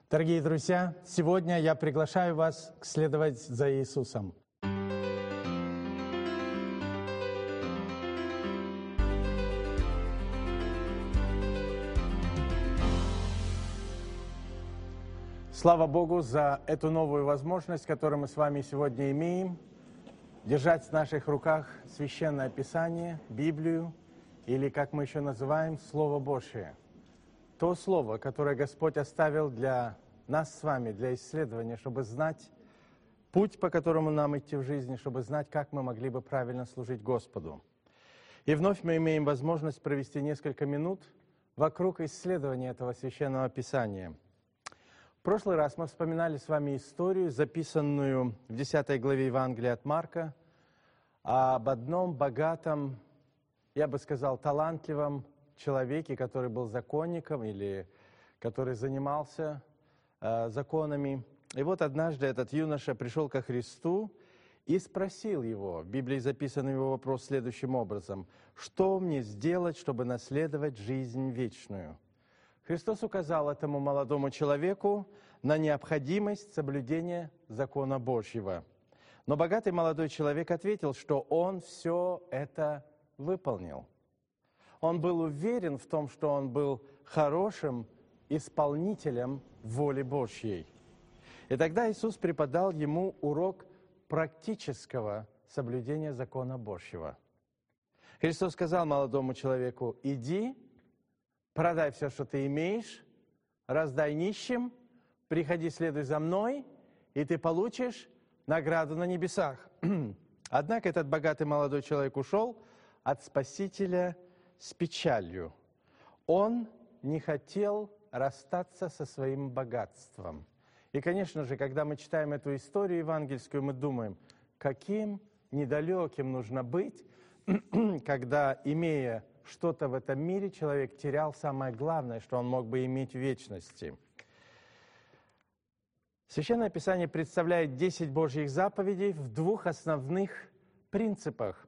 Дорогие друзья, сегодня я приглашаю вас следовать за Иисусом. Слава Богу за эту новую возможность, которую мы с вами сегодня имеем, держать в наших руках Священное Писание, Библию, или, как мы еще называем, Слово Божие. То Слово, которое Господь оставил для нас с вами, для исследования, чтобы знать путь, по которому нам идти в жизни, чтобы знать, как мы могли бы правильно служить Господу. И вновь мы имеем возможность провести несколько минут вокруг исследования этого Священного Писания. В прошлый раз мы вспоминали с вами историю, записанную в 10 главе Евангелия от Марка, об одном богатом, я бы сказал, талантливом человеке, который был законником или который занимался законами. И вот однажды этот юноша пришел ко Христу и спросил его, в Библии записан его вопрос следующим образом: «Что мне сделать, чтобы наследовать жизнь вечную?» Христос указал этому молодому человеку на необходимость соблюдения закона Божьего. Но богатый молодой человек ответил, что он все это выполнил. Он был уверен в том, что он был хорошим исполнителем воли Божьей. И тогда Иисус преподал ему урок практического соблюдения закона Божьего. Христос сказал молодому человеку: «Иди, продай все, что ты имеешь, раздай нищим, приходи, следуй за мной, и ты получишь награду на небесах». Однако этот богатый молодой человек ушел от Спасителя с печалью. Он не хотел расстаться со своим богатством. И, конечно же, когда мы читаем эту историю евангельскую, мы думаем, каким недалеким нужно быть, когда, имея что-то в этом мире, человек терял самое главное, что он мог бы иметь в вечности. Священное Писание представляет 10 Божьих заповедей в двух основных принципах,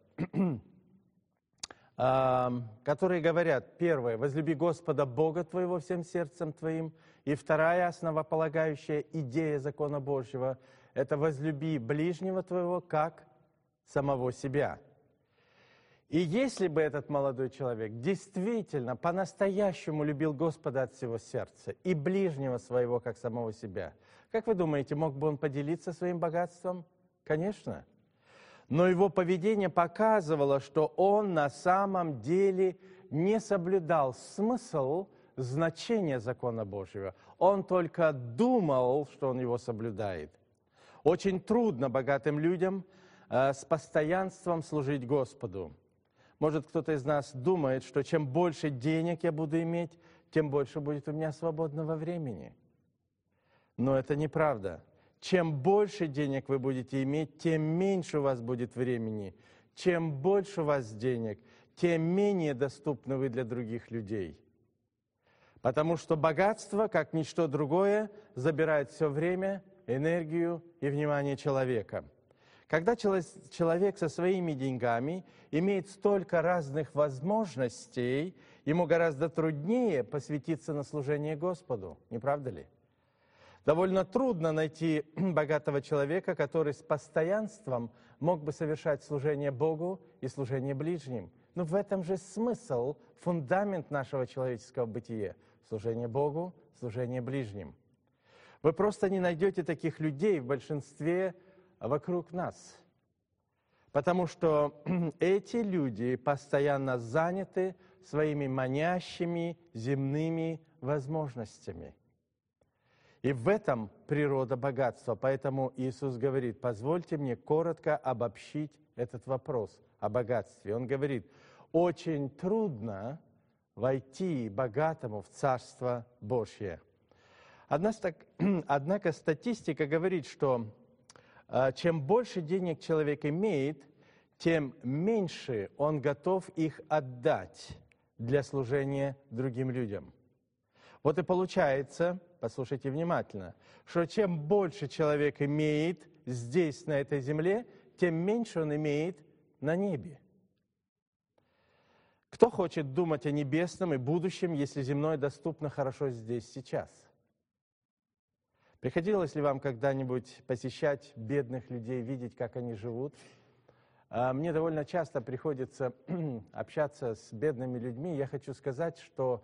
которые говорят: первое, возлюби Господа Бога твоего всем сердцем твоим, и вторая основополагающая идея закона Божьего – это возлюби ближнего твоего как самого себя. И если бы этот молодой человек действительно по-настоящему любил Господа от всего сердца и ближнего своего как самого себя, как вы думаете, мог бы он поделиться своим богатством? Конечно. Но его поведение показывало, что он на самом деле не соблюдал смысл, значение закона Божьего. Он только думал, что он его соблюдает. Очень трудно богатым людям с постоянством служить Господу. Может, кто-то из нас думает, что чем больше денег я буду иметь, тем больше будет у меня свободного времени. Но это неправда. Чем больше денег вы будете иметь, тем меньше у вас будет времени. Чем больше у вас денег, тем менее доступны вы для других людей. Потому что богатство, как ничто другое, забирает все время, энергию и внимание человека. Когда человек со своими деньгами имеет столько разных возможностей, ему гораздо труднее посвятиться на служение Господу, не правда ли? Довольно трудно найти богатого человека, который с постоянством мог бы совершать служение Богу и служение ближним. Но в этом же смысл, фундамент нашего человеческого бытия – служение Богу, служение ближним. Вы просто не найдете таких людей в большинстве вокруг нас, потому что эти люди постоянно заняты своими манящими земными возможностями. И в этом природа богатства. Поэтому Иисус говорит: позвольте мне коротко обобщить этот вопрос о богатстве. Он говорит: очень трудно войти богатому в Царство Божье. Однако статистика говорит, что чем больше денег человек имеет, тем меньше он готов их отдать для служения другим людям. Вот и получается, послушайте внимательно, что чем больше человек имеет здесь, на этой земле, тем меньше он имеет на небе. Кто хочет думать о небесном и будущем, если земное доступно хорошо здесь, сейчас? Приходилось ли вам когда-нибудь посещать бедных людей, видеть, как они живут? Мне довольно часто приходится общаться с бедными людьми. Я хочу сказать, что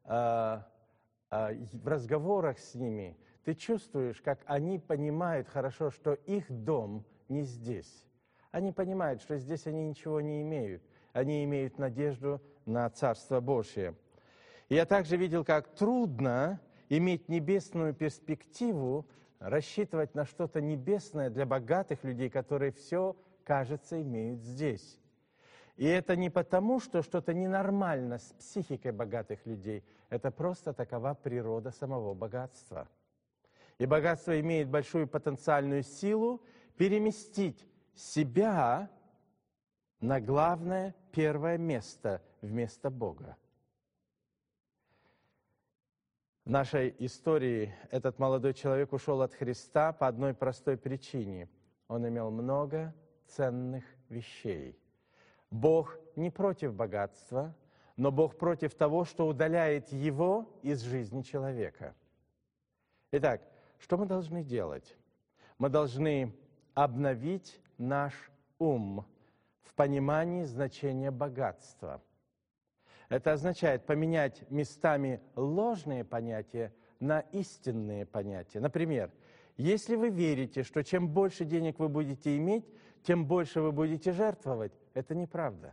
в разговорах с ними ты чувствуешь, как они понимают хорошо, что их дом не здесь. Они понимают, что здесь они ничего не имеют. Они имеют надежду на Царство Божие. И я также видел, как трудно иметь небесную перспективу, рассчитывать на что-то небесное для богатых людей, которые все, кажется, имеют здесь. И это не потому, что что-то ненормально с психикой богатых людей. Это просто такова природа самого богатства. И богатство имеет большую потенциальную силу переместить себя на главное, первое место вместо Бога. В нашей истории этот молодой человек ушел от Христа по одной простой причине. Он имел много ценных вещей. Бог не против богатства, но Бог против того, что удаляет его из жизни человека. Итак, что мы должны делать? Мы должны обновить наш ум в понимании значения богатства. Это означает поменять местами ложные понятия на истинные понятия. Например, если вы верите, что чем больше денег вы будете иметь, тем больше вы будете жертвовать, это неправда.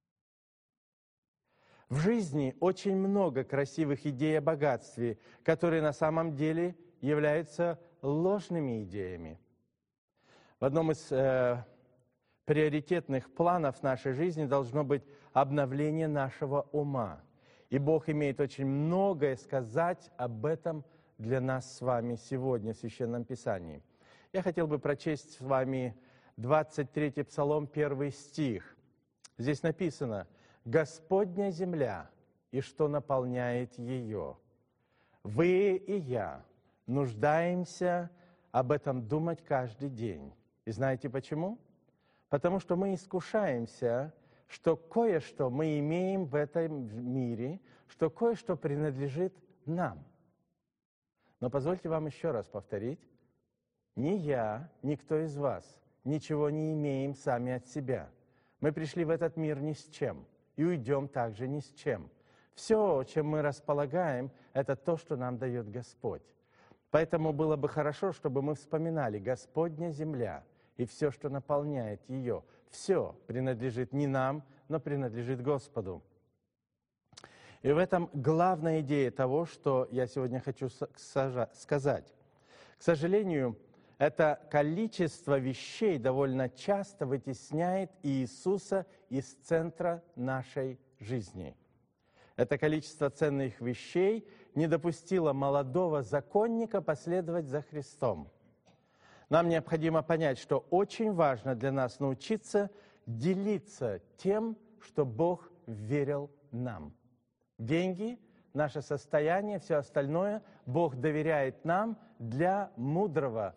В жизни очень много красивых идей о богатстве, которые на самом деле являются ложными идеями. В одном из приоритетных планов нашей жизни должно быть обновление нашего ума. И Бог имеет очень многое сказать об этом для нас с вами сегодня в Священном Писании. Я хотел бы прочесть с вами 23-й Псалом, 1 стих. Здесь написано: «Господня земля, и что наполняет ее». Вы и я нуждаемся об этом думать каждый день. И знаете почему? Потому что мы искушаемся, что кое-что мы имеем в этом мире, что кое-что принадлежит нам. Но позвольте вам еще раз повторить. Ни я, никто из вас ничего не имеем сами от себя. Мы пришли в этот мир ни с чем и уйдем также ни с чем. Все, чем мы располагаем, это то, что нам дает Господь. Поэтому было бы хорошо, чтобы мы вспоминали: Господня земля и все, что наполняет ее. Все принадлежит не нам, но принадлежит Господу. И в этом главная идея того, что я сегодня хочу сказать. К сожалению, это количество вещей довольно часто вытесняет Иисуса из центра нашей жизни. Это количество ценных вещей не допустило молодого законника последовать за Христом. Нам необходимо понять, что очень важно для нас научиться делиться тем, что Бог верил нам. Деньги, наше состояние, все остальное Бог доверяет нам для мудрого,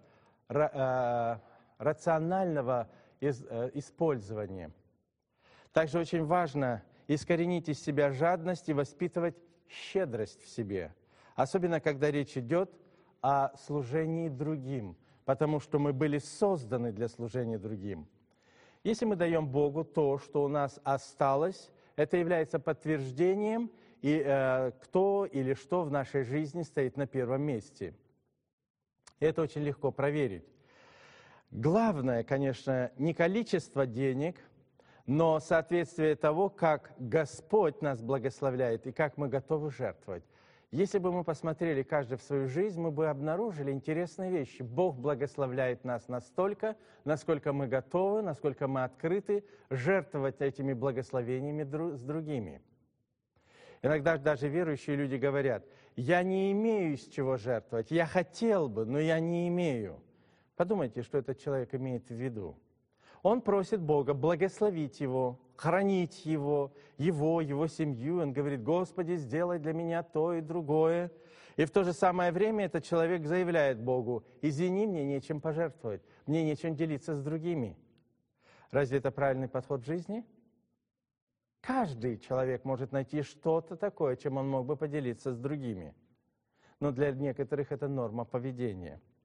рационального использования. Также очень важно искоренить из себя жадность и воспитывать щедрость в себе, особенно когда речь идет о служении другим, потому что мы были созданы для служения другим. Если мы даем Богу то, что у нас осталось, это является подтверждением, кто или что в нашей жизни стоит на первом месте. И это очень легко проверить. Главное, конечно, не количество денег, но соответствие того, как Господь нас благословляет и как мы готовы жертвовать. Если бы мы посмотрели каждый в свою жизнь, мы бы обнаружили интересные вещи. Бог благословляет нас настолько, насколько мы готовы, насколько мы открыты жертвовать этими благословениями с другими. Иногда даже верующие люди говорят: «Я не имею из чего жертвовать, я хотел бы, но я не имею». Подумайте, что этот человек имеет в виду. Он просит Бога благословить его, хранить его семью. Он говорит: «Господи, сделай для меня то и другое». И в то же самое время этот человек заявляет Богу: «Извини, мне нечем пожертвовать, мне нечем делиться с другими». Разве это правильный подход в жизни? Каждый человек может найти что-то такое, чем он мог бы поделиться с другими. Но для некоторых это норма поведения.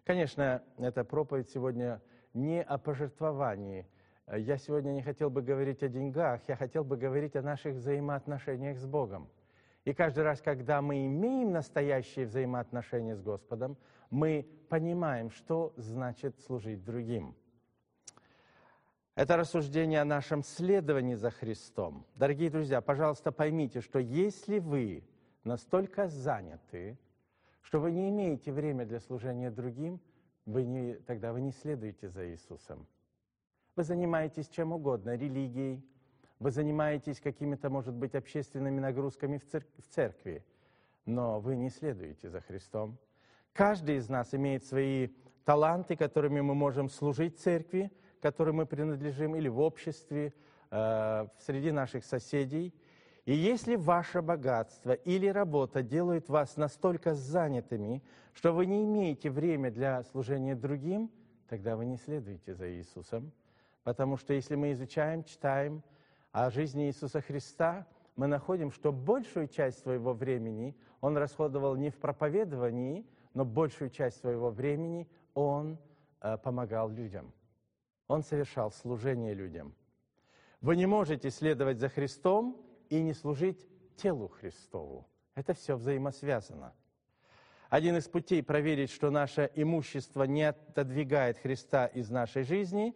Конечно, эта проповедь сегодня не о пожертвовании. Я сегодня не хотел бы говорить о деньгах, я хотел бы говорить о наших взаимоотношениях с Богом. И каждый раз, когда мы имеем настоящие взаимоотношения с Господом, мы понимаем, что значит служить другим. Это рассуждение о нашем следовании за Христом. Дорогие друзья, пожалуйста, поймите, что если вы настолько заняты, что вы не имеете время для служения другим, тогда вы не следуете за Иисусом. Вы занимаетесь чем угодно, религией, вы занимаетесь какими-то, может быть, общественными нагрузками в церкви, но вы не следуете за Христом. Каждый из нас имеет свои таланты, которыми мы можем служить церкви, которой мы принадлежим, или в обществе, среди наших соседей. И если ваше богатство или работа делают вас настолько занятыми, что вы не имеете время для служения другим, тогда вы не следуете за Иисусом. Потому что если мы изучаем, читаем о жизни Иисуса Христа, мы находим, что большую часть своего времени Он расходовал не в проповедовании, но большую часть своего времени Он помогал людям. Он совершал служение людям. Вы не можете следовать за Христом и не служить телу Христову. Это все взаимосвязано. Один из путей проверить, что наше имущество не отодвигает Христа из нашей жизни,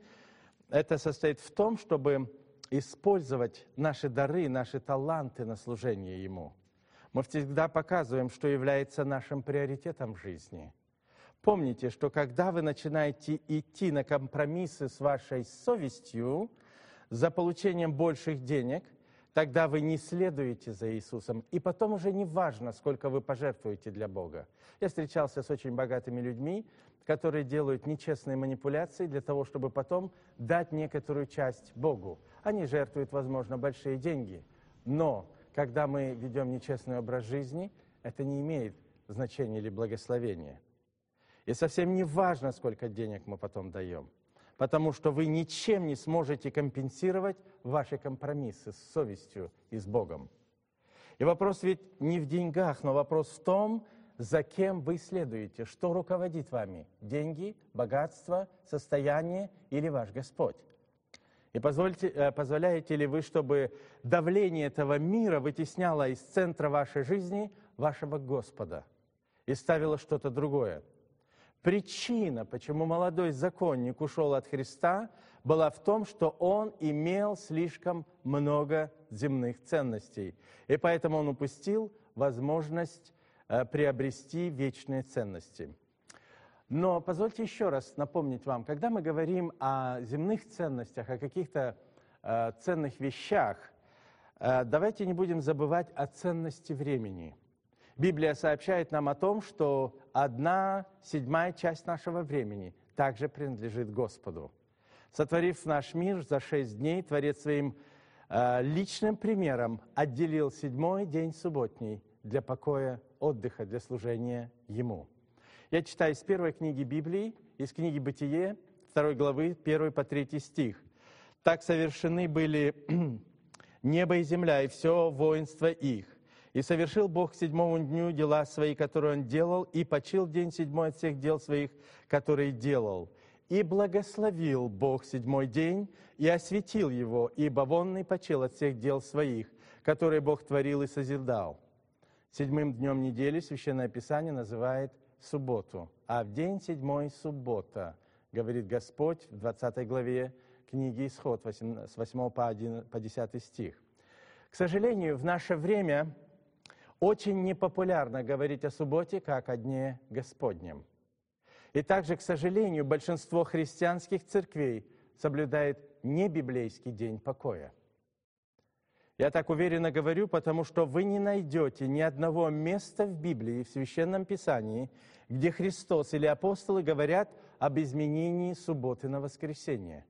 это состоит в том, чтобы использовать наши дары, наши таланты на служение Ему. Мы всегда показываем, что является нашим приоритетом в жизни. Помните, что когда вы начинаете идти на компромиссы с вашей совестью за получением больших денег, тогда вы не следуете за Иисусом. И потом уже не важно, сколько вы пожертвуете для Бога. Я встречался с очень богатыми людьми, которые делают нечестные манипуляции для того, чтобы потом дать некоторую часть Богу. Они жертвуют, возможно, большие деньги. Но когда мы ведем нечестный образ жизни, это не имеет значения или благословения. И совсем не важно, сколько денег мы потом даем, потому что вы ничем не сможете компенсировать ваши компромиссы с совестью и с Богом. И вопрос ведь не в деньгах, но вопрос в том, за кем вы следуете, что руководит вами – деньги, богатство, состояние или ваш Господь. И позволяете ли вы, чтобы давление этого мира вытесняло из центра вашей жизни вашего Господа и ставило что-то другое? Причина, почему молодой законник ушел от Христа, была в том, что он имел слишком много земных ценностей. И поэтому он упустил возможность приобрести вечные ценности. Но позвольте еще раз напомнить вам, когда мы говорим о земных ценностях, о каких-то ценных вещах, давайте не будем забывать о ценности времени. Библия сообщает нам о том, что 1/7 часть нашего времени также принадлежит Господу. Сотворив наш мир за 6 дней, Творец своим личным примером отделил 7-й день субботний для покоя, отдыха, для служения Ему. Я читаю из первой книги Библии, из книги «Бытие», 2 главы, 1 по 3 стих. «Так совершены были небо и земля, и все воинство их. И совершил Бог к 7-му дню дела свои, которые Он делал, и почил в день 7-й от всех дел своих, которые делал. И благословил Бог 7-й день, и осветил его, ибо он и почил от всех дел своих, которые Бог творил и созидал». 7-м днем недели Священное Писание называет субботу, а в день 7-й суббота, говорит Господь в 20 главе книги Исход, с 8 по 10 стих. К сожалению, в наше время очень непопулярно говорить о субботе как о дне Господнем. И также, к сожалению, большинство христианских церквей соблюдает небиблейский день покоя. Я так уверенно говорю, потому что вы не найдете ни одного места в Библии, в Священном Писании, где Христос или апостолы говорят об изменении субботы на воскресенье.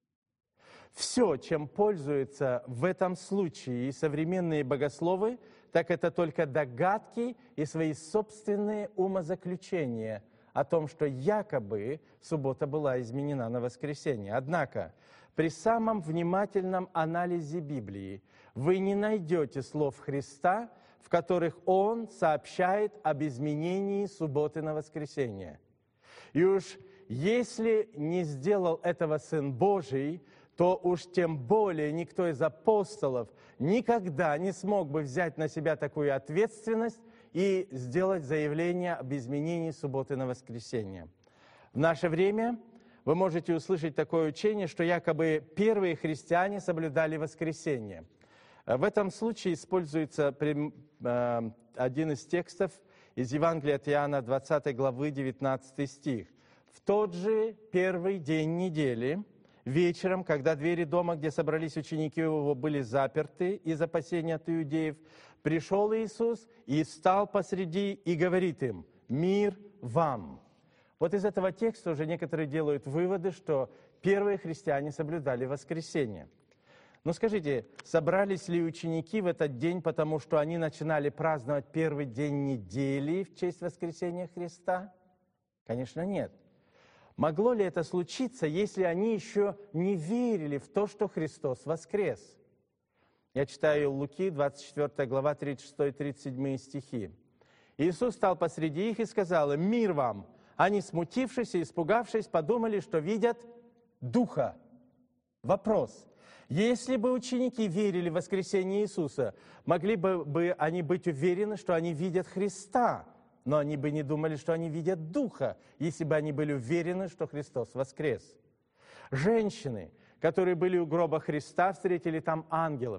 Все, чем пользуются в этом случае и современные богословы, так это только догадки и свои собственные умозаключения о том, что якобы суббота была изменена на воскресенье. Однако, при самом внимательном анализе Библии вы не найдете слов Христа, в которых Он сообщает об изменении субботы на воскресенье. И уж если не сделал этого Сын Божий, то уж тем более никто из апостолов никогда не смог бы взять на себя такую ответственность и сделать заявление об изменении субботы на воскресенье. В наше время вы можете услышать такое учение, что якобы первые христиане соблюдали воскресенье. В этом случае используется один из текстов из Евангелия от Иоанна, 20 главы, 19 стих. «В тот же первый день недели, вечером, когда двери дома, где собрались ученики его, были заперты из опасения от иудеев, пришел Иисус и встал посреди и говорит им: „Мир вам!“» Вот из этого текста уже некоторые делают выводы, что первые христиане соблюдали воскресенье. Но скажите, собрались ли ученики в этот день, потому что они начинали праздновать первый день недели в честь воскресения Христа? Конечно, нет. Могло ли это случиться, если они еще не верили в то, что Христос воскрес? Я читаю Луки, 24 глава, 36-37 стихи. «Иисус стал посреди их и сказал им: „Мир вам!“ Они, смутившись и испугавшись, подумали, что видят Духа». Вопрос. Если бы ученики верили в воскресение Иисуса, могли бы они быть уверены, что они видят Христа, но они бы не думали, что они видят Духа, если бы они были уверены, что Христос воскрес. Женщины, которые были у гроба Христа, встретили там ангелов.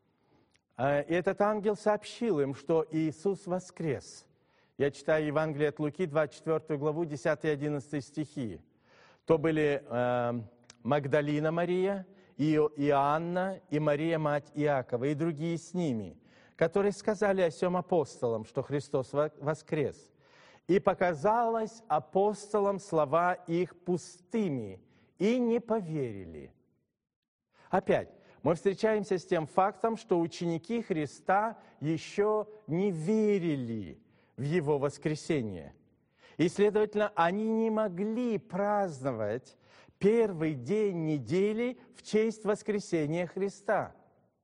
И этот ангел сообщил им, что Иисус воскрес. Я читаю Евангелие от Луки, 24 главу, 10 и 11 стихи. То были Магдалина Мария, и Иоанна, и Мария, мать Иакова, и другие с ними, которые сказали о сем апостолам, что Христос воскрес. И показалось апостолам слова их пустыми, и не поверили. Опять, мы встречаемся с тем фактом, что ученики Христа еще не верили в Его воскресение. И, следовательно, они не могли праздновать первый день недели в честь воскресения Христа.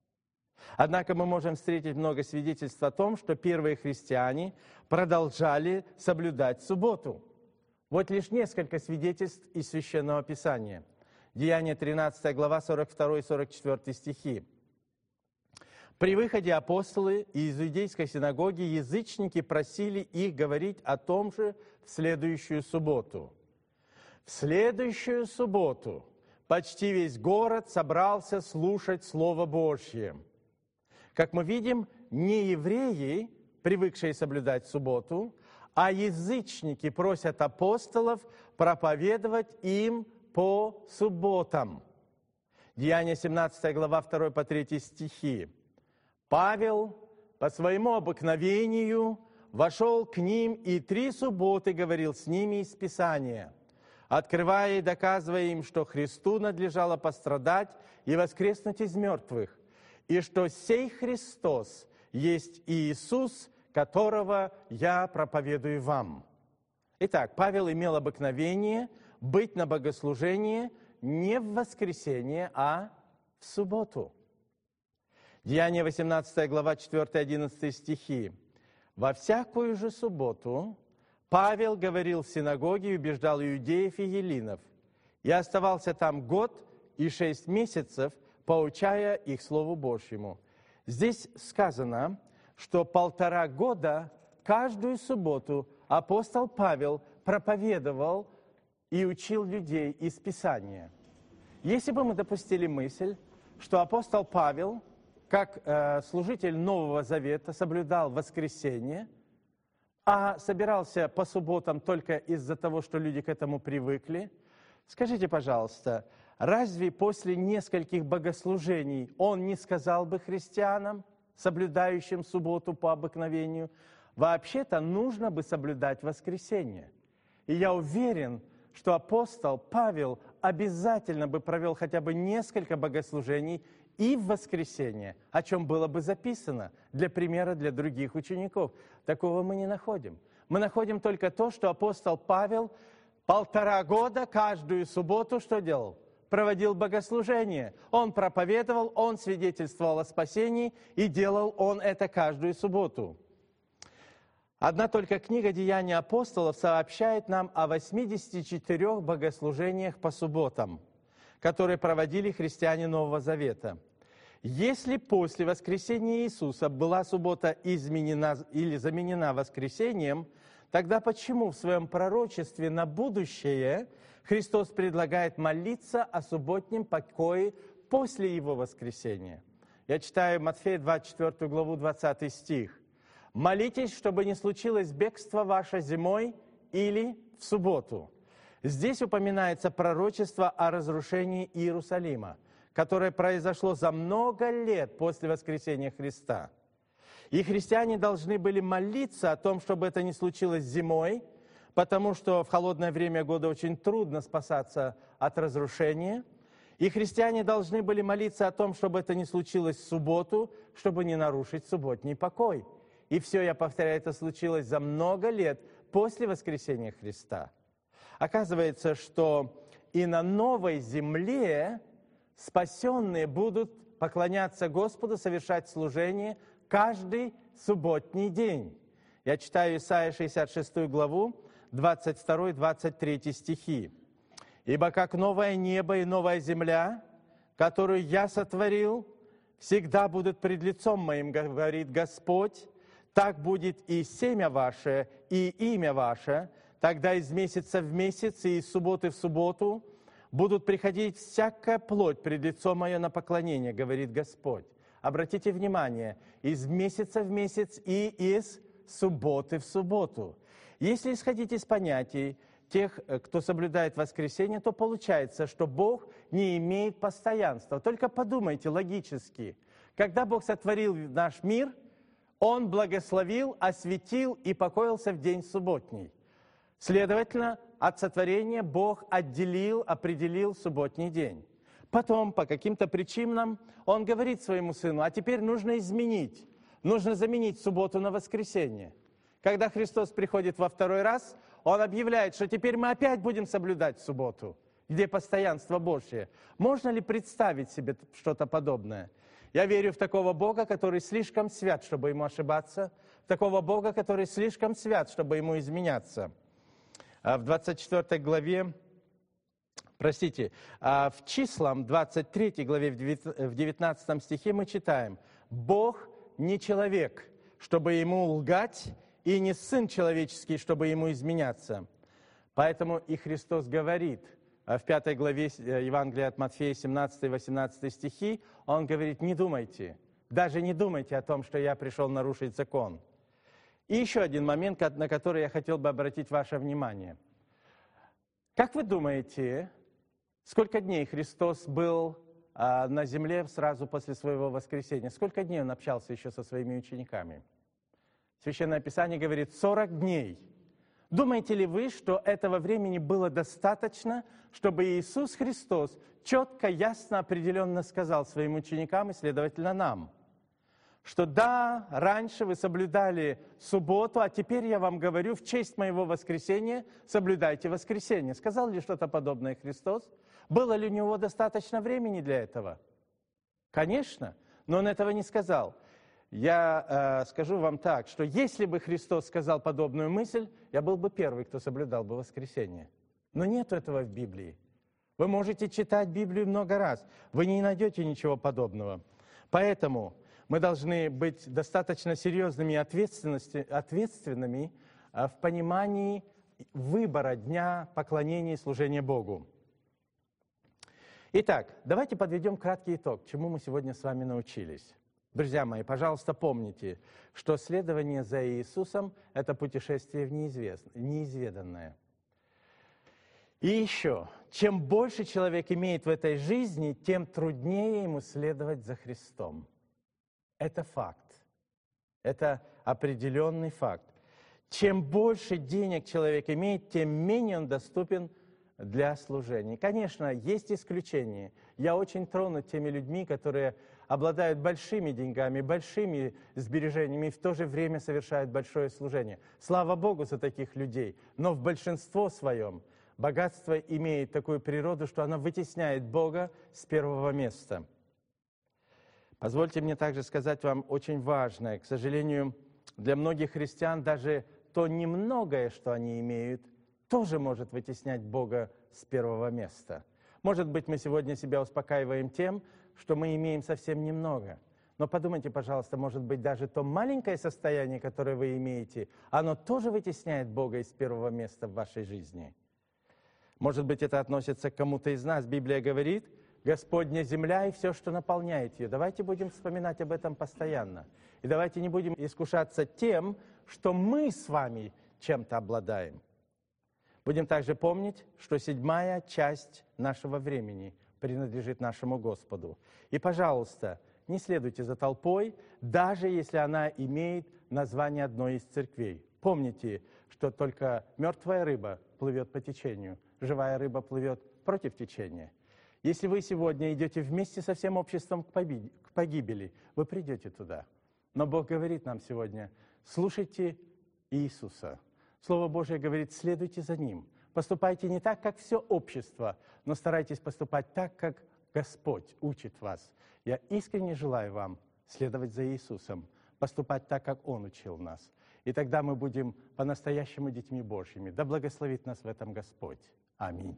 Однако мы можем встретить много свидетельств о том, что первые христиане продолжали соблюдать субботу. Вот лишь несколько свидетельств из Священного Писания. Деяния 13 глава, 42-44 стихи. «При выходе апостолы из иудейской синагоги язычники просили их говорить о том же в следующую субботу. В следующую субботу почти весь город собрался слушать Слово Божье. Как мы видим, не евреи, привыкшие соблюдать субботу, а язычники просят апостолов проповедовать им по субботам. Деяния 17 глава 2 по 3 стихи. «Павел по своему обыкновению вошел к ним и 3 субботы говорил с ними из Писания, открывая и доказывая им, что Христу надлежало пострадать и воскреснуть из мертвых, и что сей Христос есть Иисус, которого я проповедую вам». Итак, Павел имел обыкновение быть на богослужении не в воскресенье, а в субботу. Деяния 18 глава 4-11 стихи. «Во всякую же субботу Павел говорил в синагоге и убеждал иудеев и елинов, и оставался там 1 год и 6 месяцев, поучая их Слову Божьему». Здесь сказано, что 1,5 года каждую субботу апостол Павел проповедовал и учил людей из Писания. Если бы мы допустили мысль, что апостол Павел, как служитель Нового Завета, соблюдал воскресенье, а собирался по субботам только из-за того, что люди к этому привыкли, скажите, пожалуйста, разве после нескольких богослужений он не сказал бы христианам, соблюдающим субботу по обыкновению, вообще-то нужно бы соблюдать воскресенье? И я уверен, что апостол Павел обязательно бы провел хотя бы несколько богослужений и в воскресенье, о чем было бы записано для примера для других учеников. Такого мы не находим. Мы находим только то, что апостол Павел 1,5 года каждую субботу что делал? Проводил богослужение. Он проповедовал, он свидетельствовал о спасении, и делал он это каждую субботу. Одна только книга «Деяния апостолов» сообщает нам о 84 богослужениях по субботам, которые проводили христиане Нового Завета. Если после воскресения Иисуса была суббота изменена или заменена воскресением, тогда почему в своем пророчестве на будущее Христос предлагает молиться о субботнем покое после Его воскресения? Я читаю Матфея 24 главу, 20 стих. «Молитесь, чтобы не случилось бегство ваше зимой или в субботу». Здесь упоминается пророчество о разрушении Иерусалима, которое произошло за много лет после воскресения Христа. И христиане должны были молиться о том, чтобы это не случилось зимой, потому что в холодное время года очень трудно спасаться от разрушения. И христиане должны были молиться о том, чтобы это не случилось в субботу, чтобы не нарушить субботний покой. И все, я повторяю, это случилось за много лет после воскресения Христа. Оказывается, что и на новой земле спасенные будут поклоняться Господу, совершать служение каждый субботний день. Я читаю Исайя 66 главу, 22-23 стихи. «Ибо как новое небо и новая земля, которую я сотворил, всегда будут пред лицом моим, говорит Господь, так будет и семя ваше, и имя ваше, тогда из месяца в месяц и из субботы в субботу будут приходить всякая плоть пред лицо мое на поклонение, говорит Господь». Обратите внимание, из месяца в месяц и из субботы в субботу. Если исходить из понятий тех, кто соблюдает воскресенье, то получается, что Бог не имеет постоянства. Только подумайте логически. Когда Бог сотворил наш мир, Он благословил, осветил и покоился в день субботний. Следовательно, от сотворения Бог отделил, определил субботний день. Потом, по каким-то причинам, Он говорит своему Сыну, а теперь нужно изменить, нужно заменить субботу на воскресенье. Когда Христос приходит во второй раз, Он объявляет, что теперь мы опять будем соблюдать субботу, где постоянство Божье. Можно ли представить себе что-то подобное? Я верю в такого Бога, который слишком свят, чтобы Ему ошибаться, в такого Бога, который слишком свят, чтобы Ему изменяться. В 24 главе, в Числам 23 главе, в 19 стихе мы читаем: «Бог не человек, чтобы Ему лгать, и не Сын человеческий, чтобы Ему изменяться». Поэтому и Христос говорит в 5 главе Евангелия от Матфея, 17-18 стихи, Он говорит: не думайте, даже не думайте о том, что я пришел нарушить закон. И еще один момент, на который я хотел бы обратить ваше внимание. Как вы думаете, сколько дней Христос был на земле сразу после своего воскресения? Сколько дней Он общался еще со своими учениками? Священное Писание говорит 40 дней. Думаете ли вы, что этого времени было достаточно, чтобы Иисус Христос четко, ясно, определенно сказал своим ученикам и, следовательно, нам, что да, раньше вы соблюдали субботу, а теперь я вам говорю, в честь моего воскресения соблюдайте воскресенье. Сказал ли что-то подобное Христос? Было ли у Него достаточно времени для этого? Конечно, но Он этого не сказал. Я скажу вам так, что если бы Христос сказал подобную мысль, я был бы первый, кто соблюдал бы воскресенье. Но нет этого в Библии. Вы можете читать Библию много раз, вы не найдете ничего подобного. Поэтому мы должны быть достаточно серьезными и ответственными в понимании выбора дня поклонения и служения Богу. Итак, давайте подведем краткий итог, чему мы сегодня с вами научились. Друзья мои, пожалуйста, помните, что следование за Иисусом – это путешествие в неизведанное. И еще, чем больше человек имеет в этой жизни, тем труднее ему следовать за Христом. Это факт. Это определенный факт. Чем больше денег человек имеет, тем менее он доступен для служения. Конечно, есть исключения. Я очень тронут теми людьми, которые обладают большими деньгами, большими сбережениями и в то же время совершают большое служение. Слава Богу за таких людей. Но в большинстве своем богатство имеет такую природу, что оно вытесняет Бога с первого места. Позвольте мне также сказать вам очень важное. К сожалению, для многих христиан даже то немногое, что они имеют, тоже может вытеснять Бога с первого места. Может быть, мы сегодня себя успокаиваем тем, что мы имеем совсем немного. Но подумайте, пожалуйста, может быть, даже то маленькое состояние, которое вы имеете, оно тоже вытесняет Бога из первого места в вашей жизни. Может быть, это относится к кому-то из нас. Библия говорит: «Господня земля и все, что наполняет ее». Давайте будем вспоминать об этом постоянно. И давайте не будем искушаться тем, что мы с вами чем-то обладаем. Будем также помнить, что 7-я часть нашего времени принадлежит нашему Господу. И, пожалуйста, не следуйте за толпой, даже если она имеет название одной из церквей. Помните, что только мертвая рыба плывет по течению, живая рыба плывет против течения. Если вы сегодня идете вместе со всем обществом к погибели, вы придете туда. Но Бог говорит нам сегодня: слушайте Иисуса. Слово Божие говорит: следуйте за Ним. Поступайте не так, как все общество, но старайтесь поступать так, как Господь учит вас. Я искренне желаю вам следовать за Иисусом, поступать так, как Он учил нас. И тогда мы будем по-настоящему детьми Божьими. Да благословит нас в этом Господь. Аминь.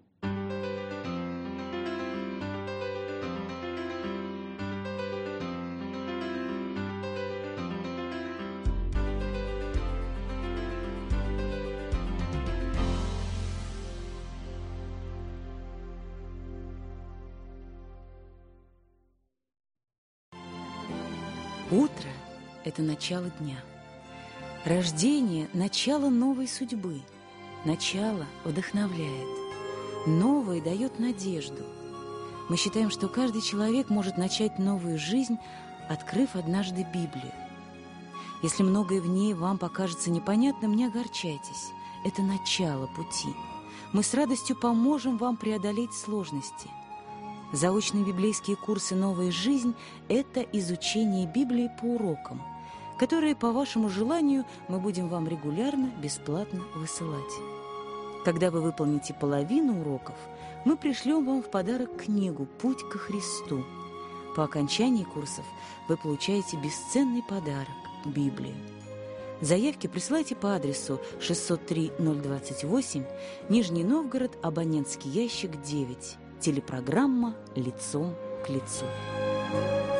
Утро – это начало дня. Рождение – начало новой судьбы. Начало вдохновляет. Новое дает надежду. Мы считаем, что каждый человек может начать новую жизнь, открыв однажды Библию. Если многое в ней вам покажется непонятным, не огорчайтесь. Это начало пути. Мы с радостью поможем вам преодолеть сложности. Заочные библейские курсы «Новая жизнь» – это изучение Библии по урокам, которые, по вашему желанию, мы будем вам регулярно, бесплатно высылать. Когда вы выполните половину уроков, мы пришлем вам в подарок книгу «Путь ко Христу». По окончании курсов вы получаете бесценный подарок – Библию. Заявки присылайте по адресу 603-028, Нижний Новгород, абонентский ящик 9. Телепрограмма «Лицом к лицу».